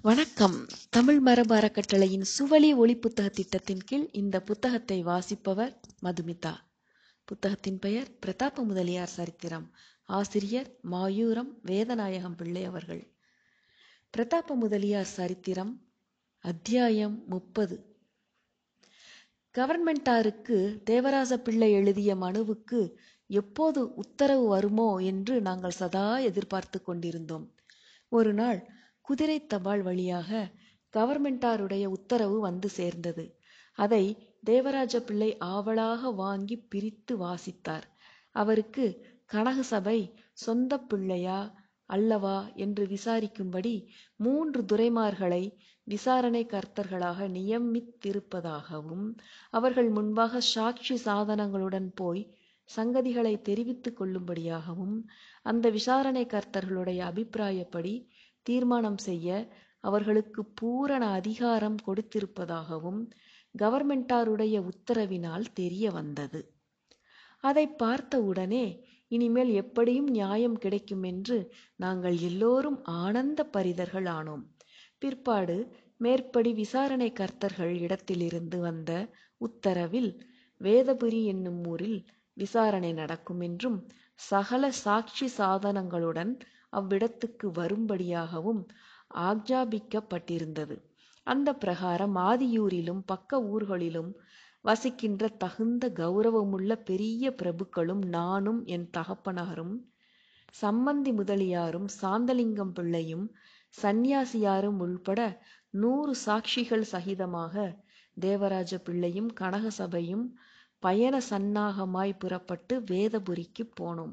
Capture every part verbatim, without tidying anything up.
வணக்கம். தமிழ் மரபு அறக்கட்டளையின் சுவழி ஒளி புத்தக திட்டத்தின் கீழ் இந்த புத்தகத்தை வாசிப்பவர் மதுமிதா. புத்தகத்தின் பெயர் பிரதாப முதலியார் சரித்திரம். ஆசிரியர் மாயூரம் வேதநாயகம் பிள்ளை அவர்கள். பிரதாப முதலியார் சரித்திரம், அத்தியாயம் முப்பது. கவர்மெண்டாருக்கு தேவராச பிள்ளை எழுதிய மனுவுக்கு எப்போது உத்தரவு வருமோ என்று நாங்கள் சதா எதிர்பார்த்து கொண்டிருந்தோம். ஒரு நாள் குதிரை தபால் வழியாக கவர்மெண்டாருடைய உத்தரவு வந்து சேர்ந்தது. அதை தேவராஜ பிள்ளை ஆவலாக வாங்கி பிரித்து வாசித்தார். அவருக்கு கனக சபை சொந்த பிள்ளையா அல்லவா என்று விசாரிக்கும்படி மூன்று துரைமார்களை விசாரணை கர்த்தர்களாக நியமித்திருப்பதாகவும், அவர்கள் முன்பாக சாட்சி சாதனங்களுடன் போய் சங்கதிகளை தெரிவித்துக் கொள்ளும்படியாகவும், அந்த விசாரணை கர்த்தர்களுடைய அபிப்பிராயப்படி தீர்மானம் செய்ய அவர்களுக்கு பூரண அதிகாரம் கொடுத்திருப்பதாகவும் கவர்மெண்டாருடைய உத்தரவினால் தெரிய வந்தது. அதை பார்த்தவுடனே இனிமேல் எப்படியும் நியாயம் கிடைக்கும் என்று நாங்கள் எல்லோரும் ஆனந்த பரிதர்கள் ஆனோம். பிற்பாடு மேற்படி விசாரணை கர்த்தர்கள் இடத்திலிருந்து வந்த உத்தரவில் வேதபுரி என்னும் ஊரில் விசாரணை நடக்கும் என்றும், சகல சாட்சி சாதனங்களுடன் அவ்விடத்துக்கு வரும்படியாகவும் ஆக்ஞாபிக்கப்பட்டிருந்தது. அந்த பிரகாரம் ஆதியூரிலும் பக்க ஊர்களிலும் வசிக்கின்ற தகுந்த கௌரவமுள்ள பெரிய பிரபுக்களும் நானும் என் தகப்பனாரும் சம்மந்தி முதலியாரும் சாந்தலிங்கம் பிள்ளையும் சந்நியாசியாரும் உள்பட நூறு சாட்சிகள் சகிதமாக தேவராஜ பிள்ளையும் கனக சபையும் பயண சன்னாகமாய் புறப்பட்டு வேதபுரிக்கு போனோம்.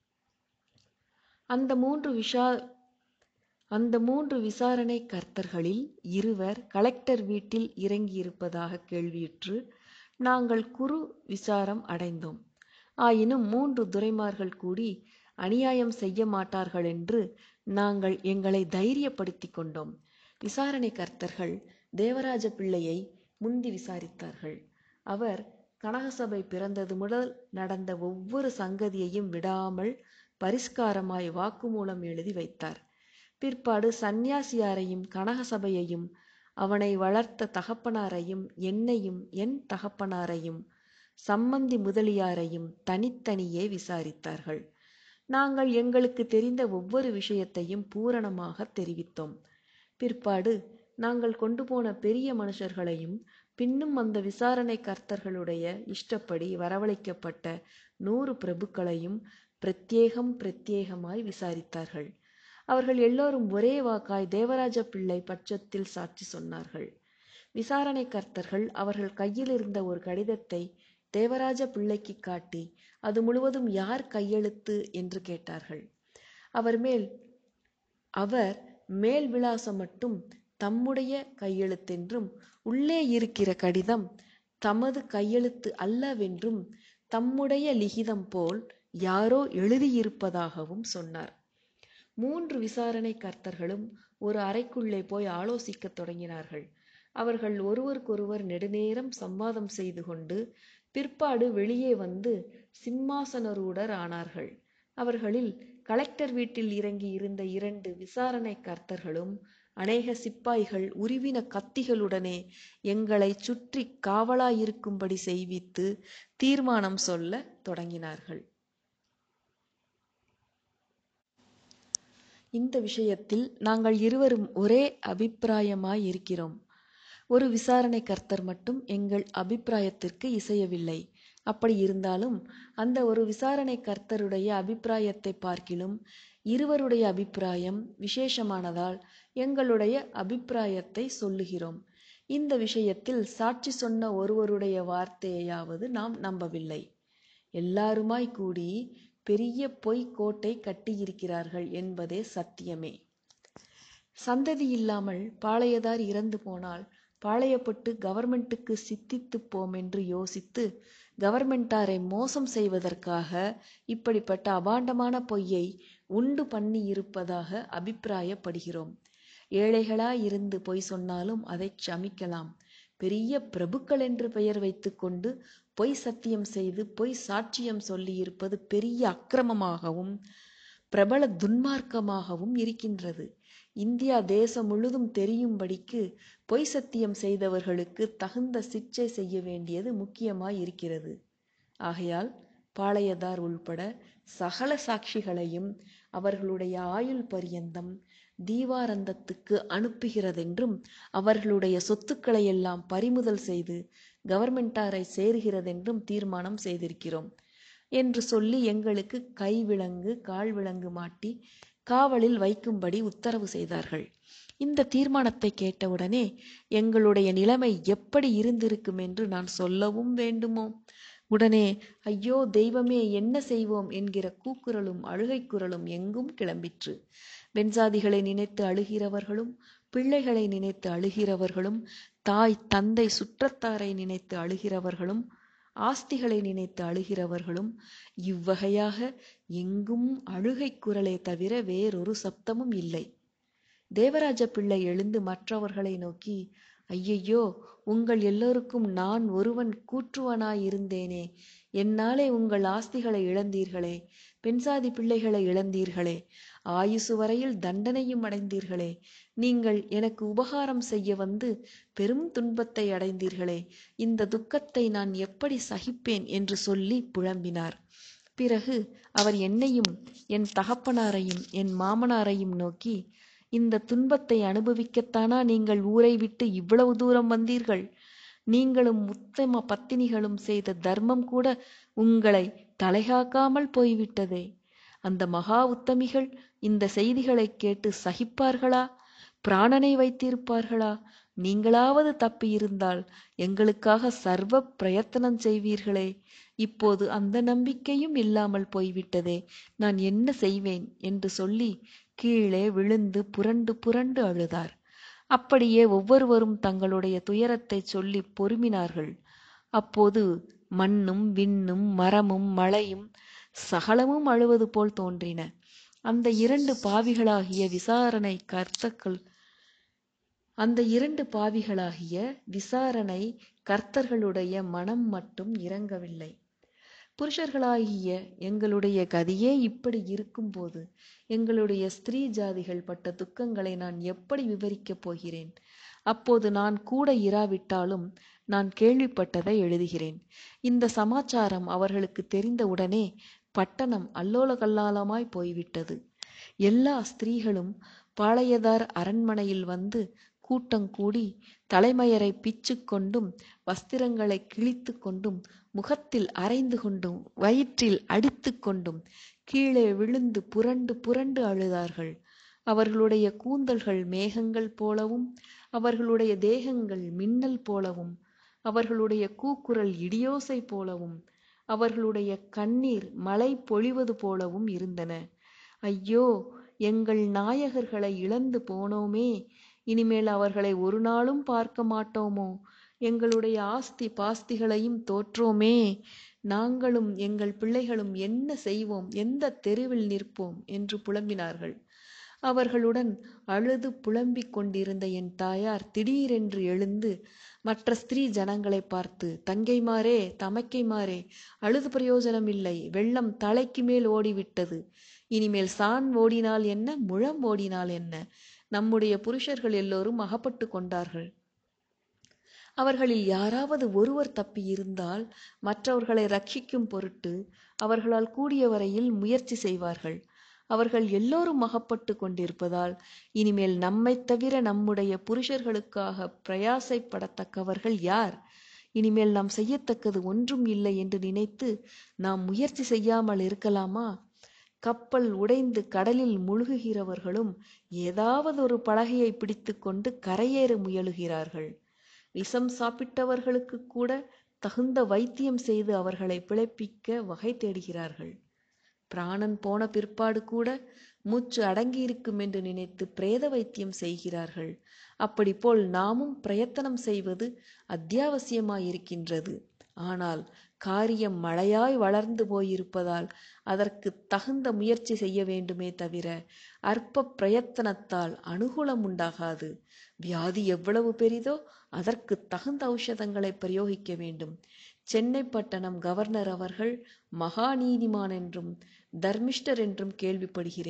அந்த மூன்று விஷா அந்த மூன்று விசாரணை கர்த்தர்களில் இருவர் கலெக்டர் வீட்டில் இறங்கியிருப்பதாக கேள்வியுற்று நாங்கள் குறு விசாரம் அடைந்தோம். ஆயினும் மூன்று துரைமார்கள் கூடி அநியாயம் செய்ய மாட்டார்கள் என்று நாங்கள் எங்களை தைரியப்படுத்தி கொண்டோம். விசாரணை கர்த்தர்கள் தேவராஜ பிள்ளையை முந்தி விசாரித்தார்கள். அவர் கனகசபை பிறந்தது முதல் நடந்த ஒவ்வொரு சங்கதியையும் விடாமல் பரிஷ்காரமாய் வாக்குமூலம் எழுதி வைத்தார். பிற்பாடு சந்நியாசியாரையும் கனகசபையையும் அவனை வளர்த்த தகப்பனாரையும் என்னையும் என் தகப்பனாரையும் சம்மந்தி முதலியாரையும் தனித்தனியே விசாரித்தார்கள். நாங்கள் எங்களுக்கு தெரிந்த ஒவ்வொரு விஷயத்தையும் பூரணமாக தெரிவித்தோம். பிற்பாடு நாங்கள் கொண்டு போன பெரிய மனுஷர்களையும் பின்னும் அந்த விசாரணை கர்த்தர்களுடைய இஷ்டப்படி வரவழைக்கப்பட்ட நூறு பிரபுக்களையும் பிரத்யேகம் பிரத்யேகமாய் விசாரித்தார்கள். அவர்கள் எல்லோரும் ஒரே வாக்காய் தேவராஜ பிள்ளை பட்சத்தில் சாட்சி சொன்னார்கள். விசாரணை கர்த்தர்கள் அவர்கள் கையில் இருந்த ஒரு கடிதத்தை தேவராஜ பிள்ளைக்கு காட்டி, அது முழுவதும் யார் கையெழுத்து என்று கேட்டார்கள். அவர் மேல் அவர் மேல் விலாசம் மட்டும் தம்முடைய கையெழுத்தென்றும், உள்ளே இருக்கிற கடிதம் தமது கையெழுத்து அல்லவென்றும், தம்முடைய லிகிதம் போல் யாரோ எழுதியிருப்பதாகவும் சொன்னார். மூன்று விசாரணை கர்த்தர்களும் ஒரு அறைக்குள்ளே போய் ஆலோசிக்க தொடங்கினார்கள். அவர்கள் ஒருவருக்கொருவர் நெடுநேரம் சம்வாதம் செய்து கொண்டு பிற்பாடு வெளியே வந்து சிம்மாசனரூடர் ஆனார்கள். அவர்களில் கலெக்டர் வீட்டில் இறங்கி இருந்த இரண்டு விசாரணை கர்த்தர்களும் அநேக சிப்பாய்கள் உருவின கத்திகளுடனே எங்களை சுற்றி காவலாயிருக்கும்படி செய்வித்து தீர்மானம் சொல்ல தொடங்கினார்கள். இந்த விஷயத்தில் நாங்கள் இருவரும் ஒரே அபிப்பிராயமாய் இருக்கிறோம். ஒரு விசாரணை கர்த்தர் மட்டும் எங்கள் அபிப்பிராயத்திற்கு இசையவில்லை. அப்படி இருந்தாலும் அந்த ஒரு விசாரணை கர்த்தருடைய அபிப்பிராயத்தை பார்க்கிலும் இருவருடைய அபிப்பிராயம் விசேஷமானதால் எங்களுடைய அபிப்பிராயத்தை சொல்லுகிறோம். இந்த விஷயத்தில் சாட்சி சொன்ன ஒருவருடைய வார்த்தையாவது நாம் நம்பவில்லை. எல்லாருமாய் கூடி பெரிய பொய் கோட்டை கட்டியிருக்கிறார்கள் என்பதே சத்தியமே. சந்ததி இல்லாமல் பாளையதார் இறந்து போனால் பாளையப்பட்டு கவர்மெண்ட்டுக்கு சித்தித்து போம் என்று யோசித்து கவர்மெண்டாரை மோசம் செய்வதற்காக இப்படிப்பட்ட அபாண்டமான பொய்யை உண்டு பண்ணி இருப்பதாக அபிப்பிராயப்படுகிறோம். ஏழைகளாயிருந்து பொய் சொன்னாலும் அதை சமிக்கலாம். பெரிய பிரபுக்கள் என்று பெயர் வைத்து கொண்டு பொய் சத்தியம் செய்து பொய் சாட்சியம் சொல்லி இருப்பது பெரிய அக்கிரமமாகவும் பிரபல துன்மார்க்கமாகவும் இருக்கின்றது. இந்தியா தேசம் முழுதும் தெரியும்படிக்கு பொய் சத்தியம் செய்தவர்களுக்கு தகுந்த சிக்ஷை செய்ய வேண்டியது முக்கியமாய் இருக்கிறது. ஆகையால் பாளையதார் உள்பட சகல சாட்சிகளையும் அவர்களுடைய ஆயுள் பரியந்தம் தீவாரந்தத்துக்கு அனுப்புகிறதென்றும் அவர்களுடைய சொத்துக்களை எல்லாம் பறிமுதல் செய்து கவர்மெண்டாரை சேருகிறதென்றும் தீர்மானம் செய்திருக்கிறோம் என்று சொல்லி எங்களுக்கு கை விலங்கு கால் விலங்கு மாட்டி காவலில் வைக்கும்படி உத்தரவு செய்தார்கள். இந்த தீர்மானத்தை கேட்டவுடனே எங்களுடைய நிலைமை எப்படி இருந்திருக்கும் என்று நான் சொல்லவும் வேண்டுமோ? உடனே ஐயோ தெய்வமே, என்ன செய்வோம் என்கிற கூக்குரலும் அழுகை குரலும் எங்கும் கிளம்பிற்று. வெண்சாதிகளை நினைத்து அழுகிறவர்களும், பிள்ளைகளை நினைத்து அழுகிறவர்களும், தாய் தந்தை சுற்றத்தாரை நினைத்து அழுகிறவர்களும், ஆஸ்திகளை நினைத்து அழுகிறவர்களும், இவ்வகையாக எங்கும் அழுகை குரலே தவிர வேறொரு சப்தமும் இல்லை. தேவராஜ பிள்ளை எழுந்து மற்றவர்களை நோக்கி, ஐயையோ, உங்கள் எல்லோருக்கும் நான் ஒருவன் கூற்றுவனாயிருந்தேனே, என்னாலே உங்கள் ஆஸ்திகளை இழந்தீர்களே, பெண்சாதி பிள்ளைகளை இழந்தீர்களே, ஆயுசு வரையில் தண்டனையும் அடைந்தீர்களே, நீங்கள் எனக்கு உபகாரம் செய்ய வந்து பெரும் துன்பத்தை அடைந்தீர்களே, இந்த துக்கத்தை நான் எப்படி சகிப்பேன் என்று சொல்லி புலம்பினார். பிறகு அவர் என்னையும் என் தகப்பனாரையும் என் மாமனாரையும் நோக்கி, இந்த துன்பத்தை அனுபவிக்கத்தானா நீங்கள் ஊரை விட்டு இவ்வளவு தூரம் வந்தீர்கள்? நீங்களும் உத்தம பத்தினிகளும் செய்த தர்மம் கூட உங்களை தலைகாக்காமல் போய்விட்டதே. அந்த மகா உத்தமிகள் இந்த செய்திகளை கேட்டு சகிப்பார்களா? பிராணனை வைத்திருப்பார்களா? நீங்களாவது தப்பியிருந்தால் எங்களுக்காக சர்வ பிரயத்தனம் செய்வீர்களே. இப்போது அந்த நம்பிக்கையும் இல்லாமல் போய்விட்டதே, நான் என்ன செய்வேன் என்று சொல்லி கீழே விழுந்து புரண்டு புரண்டு அழுதார். அப்படியே ஒவ்வொருவரும் தங்களுடைய துயரத்தை சொல்லி பொறுமினார்கள். அப்போது மண்ணும் விண்ணும் மரமும் மழையும் சகலமும் அழுவது போல் தோன்றின. அந்த இரண்டு பாவிகளாகிய விசாரணை கர்த்தர்கள் அந்த இரண்டு பாவிகளாகிய விசாரணை கர்த்தர்களுடைய மனம் மட்டும் இறங்கவில்லை. புருஷர்களாகிய எங்களுடைய கதியே இப்படி இருக்கும்போது எங்களுடைய ஸ்திரீ ஜாதிகள் பட்ட துக்கங்களை நான் எப்படி விவரிக்கப் போகிறேன்? அப்போது நான் கூட இராவிட்டாலும் நான் கேள்விப்பட்டதை எழுதுகிறேன். இந்த சமாச்சாரம் அவர்களுக்கு தெரிந்தவுடனே பட்டணம் அல்லோல கல்லாலமாய் போய்விட்டது. எல்லா ஸ்திரீகளும் பாளையதார் அரண்மனையில் வந்து கூட்டங்கூடி தலைமயரை பிச்சு கொண்டும் வஸ்திரங்களை கிழித்து கொண்டும் முகத்தில் அரைந்து கொண்டும் வயிற்றில் அடித்து கொண்டும் கீழே விழுந்து புரண்டு புரண்டு அழுதார்கள். அவர்களுடைய கூந்தல்கள் மேகங்கள் போலவும் அவர்களுடைய தேகங்கள் மின்னல் போலவும் அவர்களுடைய கூக்குரல் இடியோசை போலவும் அவர்களுடைய கண்ணீர் மழை பொழிவது போலவும் இருந்தன. ஐயோ, எங்கள் நாயகர்களை இழந்து போனோமே, இனிமேல் அவர்களை ஒரு நாளும் பார்க்க மாட்டோமோ, எங்களுடைய ஆஸ்தி பாஸ்திகளையும் தோற்றோமே, நாங்களும் எங்கள் பிள்ளைகளும் என்ன செய்வோம், எந்த தெருவில் நிற்போம் என்று புலம்பினார்கள். அவர்களுடன் அழுது புலம்பிக் கொண்டிருந்த என் தாயார் திடீரென்று எழுந்து மற்ற ஸ்திரீ ஜனங்களை பார்த்து, தங்கைமாரே, தமக்கைமாரே, அழுது பிரயோஜனம் இல்லை, வெள்ளம் தலைக்கு மேல் ஓடிவிட்டது. இனிமேல் சான் ஓடினால் என்ன, முழம் ஓடினால் என்ன, நம்முடைய புருஷர்கள் எல்லோரும் அகப்பட்டு கொண்டார்கள். அவர்களில் யாராவது ஒருவர் தப்பி இருந்தால் மற்றவர்களை ரட்சிக்கும் பொருட்டு அவர்களால் கூடிய வரையில் முயற்சி செய்வார்கள். அவர்கள் எல்லோரும் அகப்பட்டு கொண்டிருப்பதால் இனிமேல் நம்மை தவிர நம்முடைய புருஷர்களுக்காக பிரயாசைப்படத்தக்கவர்கள் யார்? இனிமேல் நாம் செய்யத்தக்கது ஒன்றும் இல்லை என்று நினைத்து நாம் முயற்சி செய்யாமல் இருக்கலாமா? கப்பல் உடைந்து கடலில் முழுகுகிறவர்களும் ஏதாவது ஒரு பலகையை பிடித்து கொண்டு கரையேற முயலுகிறார்கள். விஷம் சாப்பிட்டவர்களுக்கு கூட தகுந்த வைத்தியம் செய்து அவர்களை பிழைப்பிக்க வகை தேடுகிறார்கள். பிராணன் போன பிற்பாடு கூட மூச்சு அடங்கியிருக்கும் என்று நினைத்து பிரேத வைத்தியம் செய்கிறார்கள். அப்படி போல் நாமும் பிரயத்தனம் செய்வது அத்தியாவசியமாயிருக்கின்றது. ஆனால் காரியம் மழையாய் வளர்ந்து போயிருப்பதால் அதற்கு தகுந்த முயற்சி செய்ய வேண்டுமே தவிர அற்ப பிரயத்தனத்தால் அனுகூலம் உண்டாகாது. வியாதி எவ்வளவு பெரிதோ அதற்கு தகுந்த ஔஷதங்களை பிரயோகிக்க வேண்டும். சென்னை பட்டணம் கவர்னர் அவர்கள் மகா நீதிமான் என்றும் தர்மிஷ்டர் என்றும் கேள்விப்படுகிறேன்.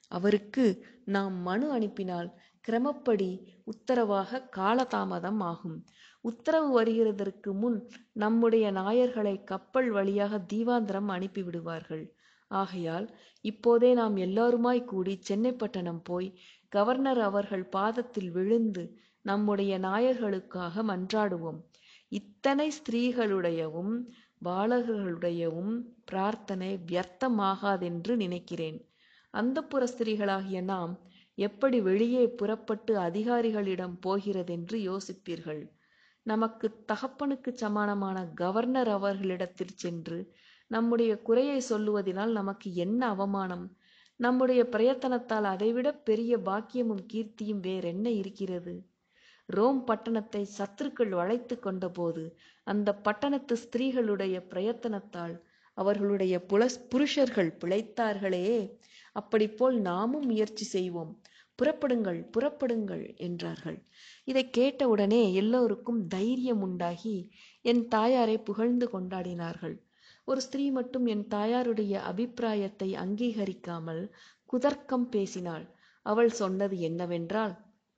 அவருக்கு நாம் மனு அனுப்பினால் கிரமப்படி உத்தரவாக காலதாமதம் ஆகும். உத்தரவு வருகிறதற்கு முன் நம்முடைய நாயர்களை கப்பல் வழியாக தீவாந்திரம் அனுப்பிவிடுவார்கள். ஆகையால் இப்போதே நாம் எல்லாருமாய் கூடி சென்னை பட்டணம் போய் கவர்னர் அவர்கள் பாதத்தில் விழுந்து நம்முடைய நாயர்களுக்காக மன்றாடுவோம். இத்தனை ஸ்திரீகளுடையவும் பாலகர்களுடையவும் பிரார்த்தனை வியர்த்தமாகாதென்று நினைக்கிறேன். அந்தப்புர ஸ்திரீகளாகிய நாம் எப்படி வெளியே புறப்பட்டு அதிகாரிகளிடம் போகிறதென்று யோசிப்பீர்கள். நமக்கு தகப்பனுக்கு சமானமான கவர்னர் அவர்களிடத்தில் சென்று நம்முடைய குறையை சொல்லுவதினால் நமக்கு என்ன அவமானம்? நம்முடைய பிரயத்தனத்தால் அதைவிட பெரிய பாக்கியமும் கீர்த்தியும் வேறென்ன இருக்கிறது? ரோம் பட்டணத்தை சத்துருக்கள் வளைத்து கொண்ட போது அந்த பட்டணத்து ஸ்திரீகளுடைய பிரயத்தனத்தால் அவர்களுடைய புலஸ் புருஷர்கள் பிழைத்தார்களே, அப்படிப்போல் நாமும் முயற்சி செய்வோம். புறப்படுங்கள் புறப்படுங்கள் என்றார்கள். இதை கேட்டவுடனே எல்லோருக்கும் தைரியம் உண்டாகி என் தாயாரை புகழ்ந்து கொண்டாடினார்கள். ஒரு ஸ்திரீ மட்டும் என் தாயாருடைய அபிப்பிராயத்தை அங்கீகரிக்காமல் குதர்க்கம் பேசினாள். அவள் சொன்னது என்னவென்றால்,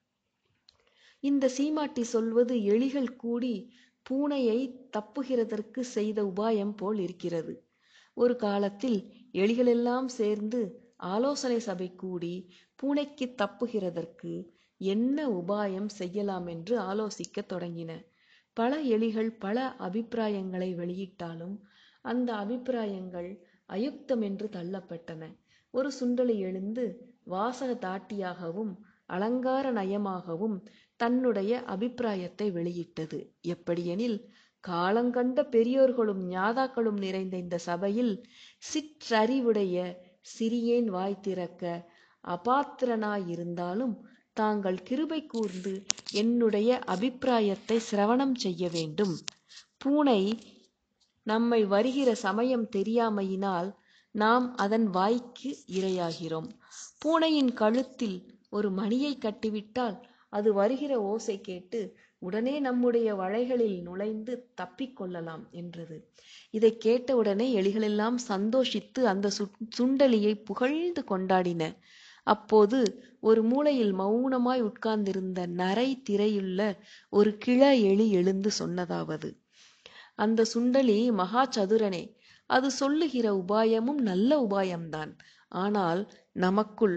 இந்த சீமாட்டி சொல்வது எலிகள் கூடி பூனையை தப்புகிறதற்கு செய்த உபாயம் போல் இருக்கிறது. ஒரு காலத்தில் எலிகளெல்லாம் சேர்ந்து ஆலோசனை சபை கூடி பூனைக்கு தப்புகிறதற்கு என்ன உபாயம் செய்யலாம் என்று ஆலோசிக்க தொடங்கின. பல எலிகள் பல அபிப்பிராயங்களை வெளியிட்டாலும் அந்த அபிப்பிராயங்கள் அயுக்தம் என்று தள்ளப்பட்டன. ஒரு சுண்டலி எழுந்து வாசக தாட்டியாகவும் அலங்கார நயமாகவும் தன்னுடைய அபிப்பிராயத்தை வெளியிட்டது. எப்படியெனில், காலங்கண்ட பெரியோர்களும் ஞாதாக்களும் நிறைந்த இந்த சபையில் சிற்றறிவுடைய சிறியேன் வாய் திறக்க அபாத்திரனாயிருந்தாலும் தாங்கள் கிருபை கூர்ந்து என்னுடைய அபிப்பிராயத்தை சிரவணம் செய்ய வேண்டும். பூனை நம்மை வருகிற சமயம் தெரியாமையினால் நாம் அதன் வாய்க்கு இரையாகிறோம். பூனையின் கழுத்தில் ஒரு மணியை கட்டிவிட்டால் அது வருகிற ஓசை கேட்டு உடனே நம்முடைய வளைகளில் நுழைந்து தப்பிக்கொள்ளலாம் என்றது. இதை கேட்டவுடனே எலிகளெல்லாம் சந்தோஷித்து அந்த சுண்டலியை புகழ்ந்து கொண்டாடின. அப்போது ஒரு மூலையில் மௌனமாய் உட்கார்ந்திருந்த நரை திரையுள்ள ஒரு கிழ எலி எழுந்து சொன்னதாவது, அந்த சுண்டலி மகா சதுரனே, அது சொல்லுகிற உபாயமும் நல்ல உபாயம்தான். ஆனால் நமக்குள்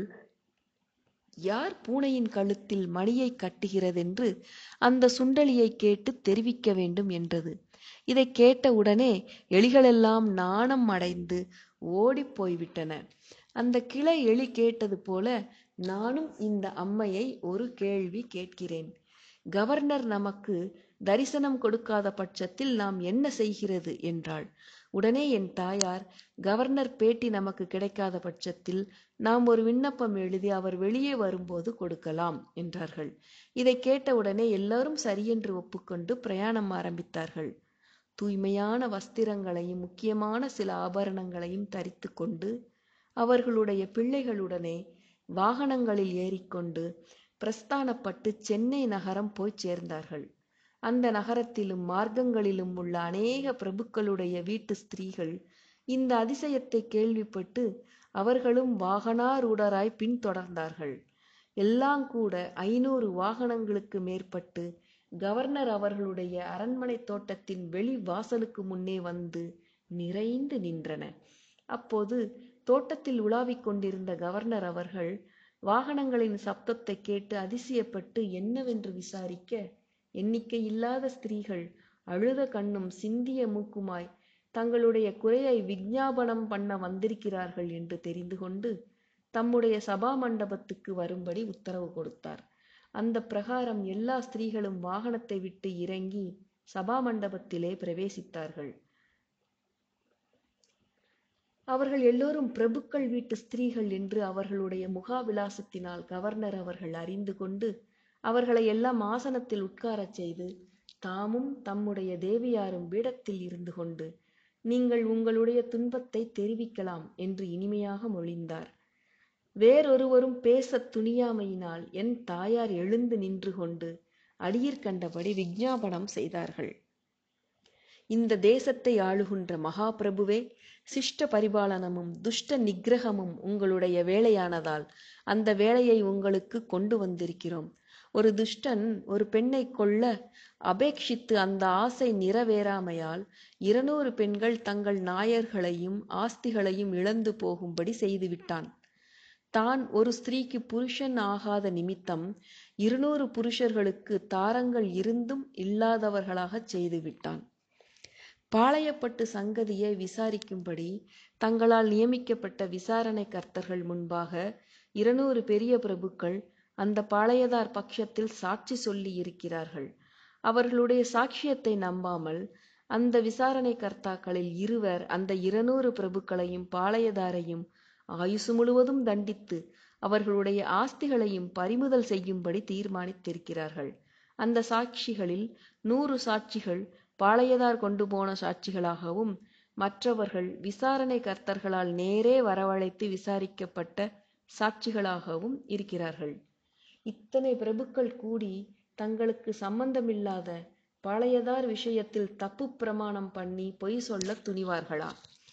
யார் பூனையின் கழுத்தில் மணியை கட்டுகிறதென்று அந்த சுண்டலியை கேட்டு தெரிவிக்க வேண்டும் என்றது. இதை கேட்ட உடனே எலிகளெல்லாம் நாணம் அடைந்து ஓடி போய்விட்டன. அந்த கிளை எலி கேட்டது போல நானும் இந்த அம்மையை ஒரு கேள்வி கேட்கிறேன். கவர்னர் நமக்கு தரிசனம் கொடுக்காத பட்சத்தில் நாம் என்ன செய்கிறது என்றாள். உடனே என் தாயார், கவர்னர் பேட்டி நமக்கு கிடைக்காத பட்சத்தில் நாம் ஒரு விண்ணப்பம் எழுதி அவர் வெளியே வரும்போது கொடுக்கலாம் என்றார்கள். இதை கேட்டவுடனே எல்லாரும் சரியென்று ஒப்புக்கொண்டு பிரயாணம் ஆரம்பித்தார்கள். தூய்மையான வஸ்திரங்களையும் முக்கியமான சில ஆபரணங்களையும் தரித்து கொண்டு அவர்களுடைய பிள்ளைகளுடனே வாகனங்களில் ஏறிக்கொண்டு பிரஸ்தானப்பட்டு சென்னை நகரம் போய் சேர்ந்தார்கள். அந்த நகரத்திலும் மார்க்கங்களிலும் உள்ள அநேக பிரபுக்களுடைய வீட்டு ஸ்திரீகள் இந்த அதிசயத்தை கேள்விப்பட்டு அவர்களும் வாகனாரூடராய் பின்தொடர்ந்தார்கள். எல்லாம் கூட ஐநூறு வாகனங்களுக்கு மேற்பட்டு கவர்னர் அவர்களுடைய அரண்மனை தோட்டத்தின் வெளி வாசலுக்கு முன்னே வந்து நிறைந்து நின்றன. அப்போது தோட்டத்தில் உலாவிக் கொண்டிருந்த கவர்னர் அவர்கள் வாகனங்களின் சப்தத்தை கேட்டு அதிசயப்பட்டு என்னவென்று விசாரிக்க, எண்ணிக்கை இல்லாத ஸ்திரீகள் அழுத கண்ணும் சிந்திய மூக்குமாய் தங்களுடைய குறையை விஞ்ஞாபனம் பண்ண வந்திருக்கிறார்கள் என்று தெரிந்து கொண்டு தம்முடைய சபா மண்டபத்துக்கு வரும்படி உத்தரவு கொடுத்தார். அந்த பிரகாரம் எல்லா ஸ்திரீகளும் வாகனத்தை விட்டு இறங்கி சபா மண்டபத்திலே பிரவேசித்தார்கள். அவர்கள் எல்லோரும் பிரபுக்கள் வீட்டு ஸ்திரீகள் என்று அவர்களுடைய முகாவிலாசத்தினால் கவர்னர் அவர்கள் அறிந்து கொண்டு அவர்களை எல்லாம் ஆசனத்தில் உட்காரச் செய்து தாமும் தம்முடைய தேவியாரும் பீடத்தில் இருந்து கொண்டு, நீங்கள் உங்களுடைய துன்பத்தை தெரிவிக்கலாம் என்று இனிமையாக மொழிந்தார். வேறொருவரும் பேச துணியாமையினால் என் தாயார் எழுந்து நின்று கொண்டு அடியிற் கண்டபடி விஞ்ஞாபனம் செய்தார்கள். இந்த தேசத்தை ஆளுகின்ற மகாபிரபுவே, சிஷ்ட பரிபாலனமும் துஷ்ட நிக்கிரகமும் உங்களுடைய வேலையானதால் அந்த வேலையை உங்களுக்கு கொண்டு வந்திருக்கிறோம். ஒரு துஷ்டன் ஒரு பெண்ணை கொல்ல அபேட்சித்து அந்த ஆசை நிறைவேறாமையால் இருநூறு பெண்கள் தங்கள் நாயர்களையும் ஆஸ்திகளையும் இழந்து போகும்படி செய்துவிட்டான். தான் ஒரு ஸ்திரீக்கு புருஷன் ஆகாத நிமித்தம் இருநூறு புருஷர்களுக்கு தாரங்கள் இருந்தும் இல்லாதவர்களாகச் செய்துவிட்டான். பாளையப்பட்டு சங்கதியை விசாரிக்கும்படி தங்களால் நியமிக்கப்பட்ட விசாரணை கர்த்தர்கள் முன்பாக இருநூறு பெரிய பிரபுக்கள் அந்த பாளையதார் பட்சத்தில் சாட்சி சொல்லி இருக்கிறார்கள். அவர்களுடைய சாட்சியத்தை நம்பாமல் அந்த விசாரணை கர்த்தாக்களில் இருவர் அந்த இருநூறு பிரபுக்களையும் பாளையதாரையும் ஆயுசு முழுவதும் தண்டித்து அவர்களுடைய ஆஸ்திகளையும் பறிமுதல் செய்யும்படி தீர்மானித்திருக்கிறார்கள். அந்த சாட்சிகளில் நூறு சாட்சிகள் பாளையதார் கொண்டு போன சாட்சிகளாகவும் மற்றவர்கள் விசாரணை கர்த்தர்களால் நேரே வரவழைத்து விசாரிக்கப்பட்ட சாட்சிகளாகவும் இருக்கிறார்கள். இத்தனை பிரபுக்கள் கூடி தங்களுக்கு சம்பந்தமில்லாத பாளையதார் விஷயத்தில் தப்பு பிரமாணம் பண்ணி பொய் சொல்ல துணிவார்களா?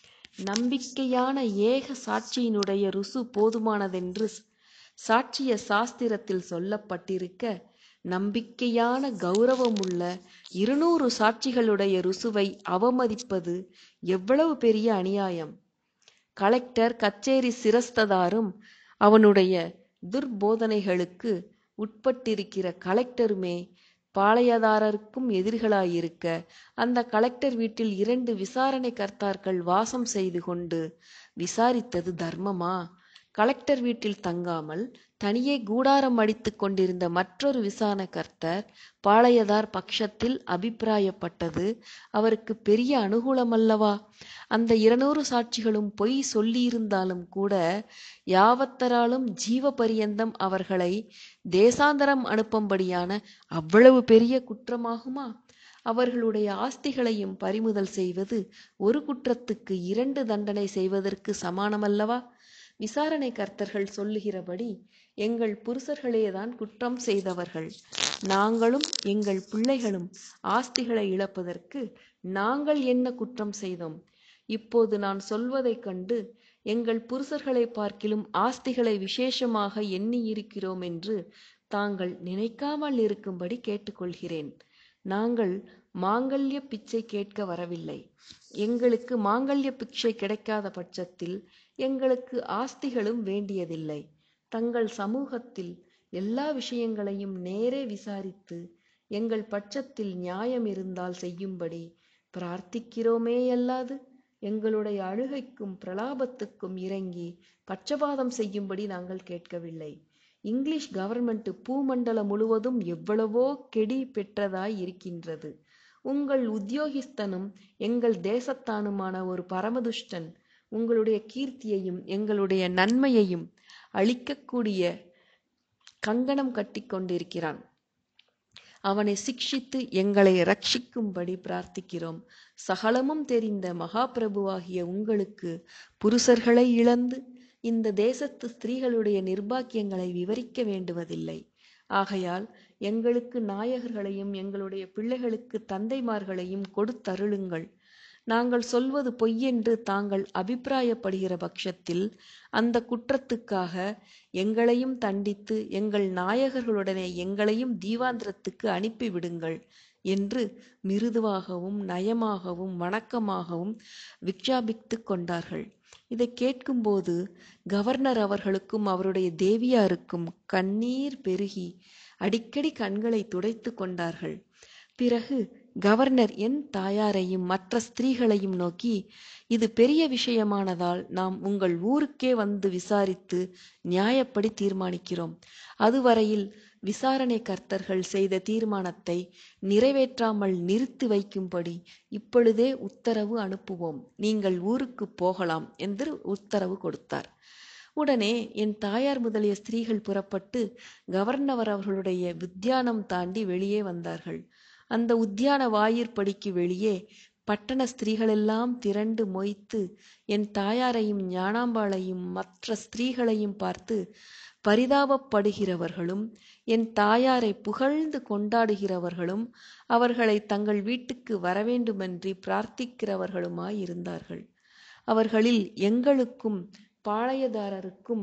நம்பிக்கையான ஏக சாட்சியினுடைய ருசு போதுமானதென்று சாட்சிய சாஸ்திரத்தில் சொல்லப்பட்டிருக்க, நம்பிக்கையான கௌரவமுள்ள இருநூறு சாட்சிகளுடைய ருசுவை அவமதிப்பது எவ்வளவு பெரிய அநியாயம்! கலெக்டர் கச்சேரி சிரஸ்ததாரும் அவனுடைய துர்போதனைகளுக்கு உட்பட்டிருக்கிற கலெக்டருமே பாளையதாரருக்கும் எதிரிகளாயிருக்க, அந்த கலெக்டர் வீட்டில் இரண்டு விசாரணை கர்த்தார்கள் வாசம் செய்து கொண்டு விசாரித்தது தர்மமா? கலெக்டர் வீட்டில் தங்காமல் தனியே கூடாரம் அடித்து கொண்டிருந்த மற்றொரு விசாரணை கர்த்தர் பாளையதார் பட்சத்தில் அபிப்பிராயப்பட்டது அவருக்கு பெரிய அனுகூலமல்லவா? அந்த இருநூறு சாட்சிகளும் பொய் சொல்லியிருந்தாலும் கூட யாவத்தராலும் ஜீவ பரியந்தம் அவர்களை தேசாந்தரம் அனுப்பும்படியான அவ்வளவு பெரிய குற்றமாகுமா? அவர்களுடைய ஆஸ்திகளையும் பறிமுதல் செய்வது ஒரு குற்றத்துக்கு இரண்டு தண்டனை செய்வதற்கு சமானமல்லவா? விசாரணை கர்த்தர்கள் சொல்லுகிறபடி எங்கள் புருஷர்களேதான் குற்றம் செய்தவர்கள். நாங்களும் எங்கள் பிள்ளைகளும் ஆஸ்திகளை இழப்பதற்கு நாங்கள் என்ன குற்றம் செய்தோம்? இப்போது நான் சொல்வதைக் கண்டு எங்கள் புருஷர்களை பார்க்கிலும் ஆஸ்திகளை விசேஷமாக எண்ணி இருக்கிறோம் என்று தாங்கள் நினைக்காமல் இருக்கும்படி கேட்டுக்கொள்கிறேன். நாங்கள் மாங்கல்ய பிச்சை கேட்க வரவில்லை. எங்களுக்கு மாங்கல்ய பிச்சை கிடைக்காத பட்சத்தில் எங்களுக்கு ஆஸ்திகளும் வேண்டியதில்லை. தங்கள் சமூகத்தில் எல்லா விஷயங்களையும் நேரே விசாரித்து எங்கள் பட்சத்தில் நியாயம் இருந்தால் செய்யும்படி பிரார்த்திக்கிறோமேயல்லாது எங்களுடைய அழுகைக்கும் பிரலாபத்துக்கும் இறங்கி பட்சபாதம் செய்யும்படி நாங்கள் கேட்கவில்லை. இங்கிலீஷ் கவர்மெண்ட் பூமண்டலம் முழுவதும் எவ்வளவோ கெடி பெற்றதாய் இருக்கின்றது. உங்கள் உத்தியோகிஸ்தனும் எங்கள் தேசத்தானுமான ஒரு பரமதுஷ்டன் உங்களுடைய கீர்த்தியையும் எங்களுடைய நன்மையையும் அழிக்கக்கூடிய கங்கணம் கட்டி கொண்டிருக்கிறான். அவனை சிக்ஷித்து எங்களை ரட்சிக்கும்படி பிரார்த்திக்கிறோம். சகலமும் தெரிந்த மகாபிரபுவாகிய உங்களுக்கு புருஷர்களை இழந்து இந்த தேசத்து ஸ்திரீகளுடைய நிர்பாக்கியங்களை விவரிக்க வேண்டுவதில்லை. ஆகையால் எங்களுக்கு நாயகர்களையும் எங்களுடைய பிள்ளைகளுக்கு தந்தைமார்களையும் கொடுத்தருளுங்கள். நாங்கள் சொல்வது பொய்யென்று தாங்கள் அபிப்பிராயப்படுகிற பட்சத்தில் அந்த குற்றத்துக்காக எங்களையும் தண்டித்து எங்கள் நாயகர்களுடனே எங்களையும் தீவாந்திரத்துக்கு அனுப்பிவிடுங்கள் என்று மிருதுவாகவும் நயமாகவும் வணக்கமாகவும் விக்ஷாபித்து கொண்டார்கள். இதை கேட்கும்போது கவர்னர் அவர்களுக்கும் அவருடைய தேவியாருக்கும் கண்ணீர் பெருகி அடிக்கடி கண்களை துடைத்து கொண்டார்கள். பிறகு கவர்னர் என் தாயாரையும் மற்ற ஸ்திரீகளையும் நோக்கி, இது பெரிய விஷயமானதால் நாம் உங்கள் ஊருக்கே வந்து விசாரித்து நியாயப்படி தீர்மானிக்கிறோம். அதுவரையில் விசாரணை கர்த்தர்கள் செய்த தீர்மானத்தை நிறைவேற்றாமல் நிறுத்தி வைக்கும்படி இப்பொழுதே உத்தரவு அனுப்புவோம். நீங்கள் ஊருக்கு போகலாம் என்று உத்தரவு கொடுத்தார். உடனே என் தாயார் முதலிய ஸ்திரீகள் புறப்பட்டு கவர்னர் அவர்களுடைய உத்தியானம் தாண்டி வெளியே வந்தார்கள். அந்த உத்தியான வாயிற்படிக்கு வெளியே பட்டண ஸ்திரீகளெல்லாம் திரண்டு மொய்த்து என் தாயாரையும் ஞானாம்பாளையும் மற்ற ஸ்திரீகளையும் பார்த்து, பரிதாபப்படுகிறவர்களும் என் தாயாரை புகழ்ந்து கொண்டாடுகிறவர்களும் அவர்களை தங்கள் வீட்டுக்கு வரவேண்டுமென்று பிரார்த்திக்கிறவர்களுமாயிருந்தார்கள். அவர்களில் எங்களுக்கும் பாளையதாரருக்கும்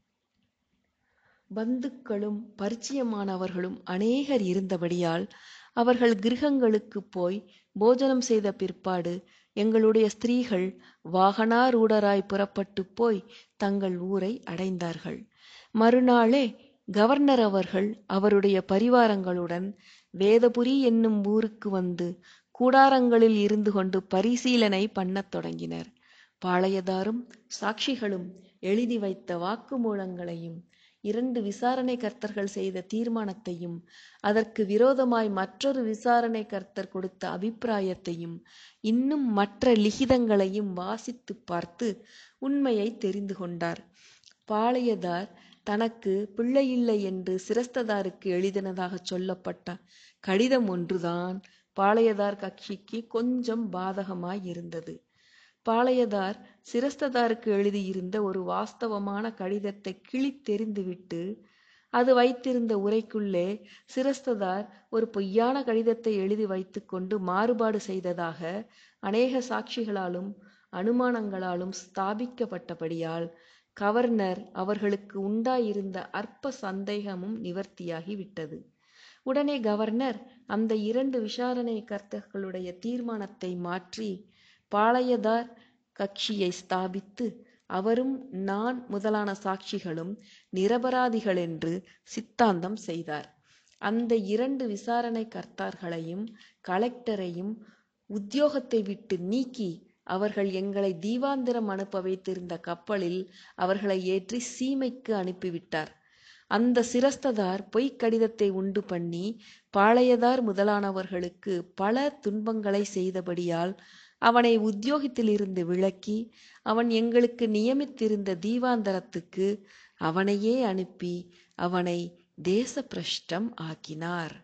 பந்துக்களும் பரிச்சயமானவர்களும் அநேகர் இருந்தபடியால் அவர்கள் கிருஹங்களுக்கு போய் போஜனம் செய்த பிற்பாடு எங்களுடைய ஸ்திரீகள் வாகனாரூடராய் புறப்பட்டு போய் தங்கள் ஊரை அடைந்தார்கள். மறுநாளே கவர்னர் அவர்கள் அவருடைய பரிவாரங்களுடன் வேதபுரி என்னும் ஊருக்கு வந்து கூடாரங்களில் இருந்து கொண்டு பரிசீலனை பண்ணத் தொடங்கினர். பாளையதாரும் சாட்சிகளும் எழுதி வைத்த வாக்குமூலங்களையும் இரண்டு விசாரணை கர்த்தர்கள் செய்த தீர்மானத்தையும் அதற்கு விரோதமாய் மற்றொரு விசாரணை கர்த்தர் கொடுத்த அபிப்பிராயத்தையும் இன்னும் மற்ற லிகிதங்களையும் வாசித்து பார்த்து உண்மையை தெரிந்து கொண்டார். பாளையதார் தனக்கு பிள்ளையில்லை என்று சிரஸ்ததாருக்கு எழுதினதாக சொல்லப்பட்ட கடிதம் ஒன்றுதான் பாளையதார் கட்சிக்கு கொஞ்சம் பாதகமாய் இருந்தது. பாளையதார் சிரஸ்ததாருக்கு எழுதியிருந்த ஒரு வாஸ்தவமான கடிதத்தை கிழித்தெறிந்துவிட்டு அது வைத்திருந்த உரைக்குள்ளே சிரஸ்ததார் ஒரு பொய்யான கடிதத்தை எழுதி வைத்து கொண்டு மாறுபாடு செய்ததாக அநேக சாட்சிகளாலும் அனுமானங்களாலும் ஸ்தாபிக்கப்பட்டபடியால் கவர்னர் அவர்களுக்கு உண்டாயிருந்த அற்ப சந்தேகமும் நிவர்த்தியாகி விட்டது. உடனே கவர்னர் அந்த இரண்டு விசாரணை கர்த்தர்களுடைய தீர்மானத்தை மாற்றி பாளையதார் கட்சியை ஸ்தாபித்து அவரும் நான் முதலான சாட்சிகளும் நிரபராதிகள் என்று சித்தாந்தம் செய்தார். அந்த இரண்டு விசாரணை கர்த்தார்களையும் கலெக்டரையும் உத்தியோகத்தை விட்டு நீக்கி அவர்கள் எங்களை தீவாந்திரம் அனுப்ப வைத்திருந்த கப்பலில் அவர்களை ஏற்றி சீமைக்கு அனுப்பிவிட்டார். அந்த சிரஸ்ததார் பொய்க் கடிதத்தை உண்டு பண்ணி பாளையதார் முதலானவர்களுக்கு பல துன்பங்களை செய்தபடியால் அவனை உத்தியோகத்திலிருந்து விலக்கி அவன் எங்களுக்கு நியமித்திருந்த தீவாந்தரத்துக்கு அவனையே அனுப்பி அவனை தேச பிரஷ்டம் ஆக்கினார்.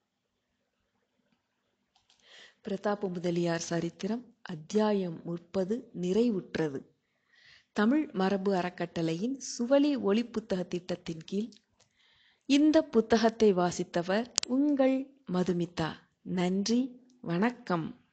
பிரதாப முதலியார் சரித்திரம் அத்தியாயம் முப்பது நிறைவுற்றது. தமிழ் மரபு அறக்கட்டளையின் சுவழி ஒளி புத்தக திட்டத்தின் கீழ் இந்த புத்தகத்தை வாசித்தவர் உங்கள் மதுமிதா. நன்றி, வணக்கம்.